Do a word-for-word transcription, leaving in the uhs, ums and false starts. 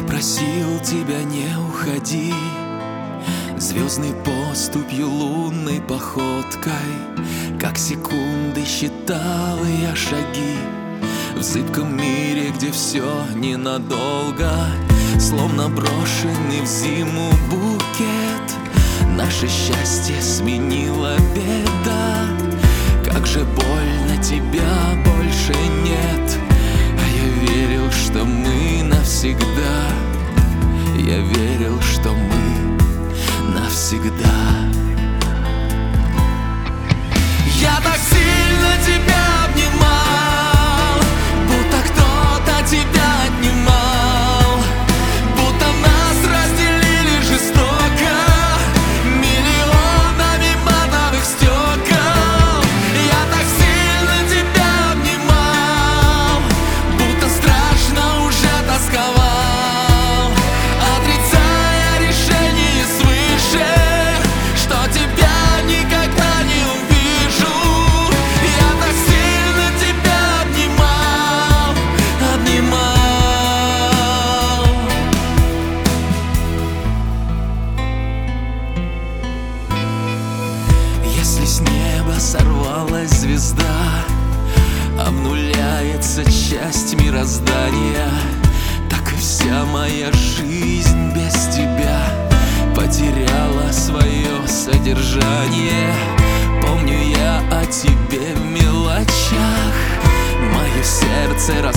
просил тебя, не уходи, звездной поступью, лунной походкой, как секунды считал я шаги в зыбком мире, где все ненадолго, словно брошенный в зиму букет. Наше счастье сменила беда. Как же больно, тебя больше нет. А я верил, что мы навсегда. Я верил, что мы навсегда. Я так сильно тебя обнимал, будто кто-то тебя отнимал, будто нас разделили жестоко миллионами матовых стекол. Я так сильно тебя обнимал, будто страшно уже тосковал, отрицая решение свыше, что тебя никогда не увижу. Я так сильно тебя обнимал, обнимал. Если с неба сорвалась звезда, обнуляется часть мироздания, так и вся моя жизнь без тебя потеряла свое содержание. Помню я о тебе в мелочах, мое сердце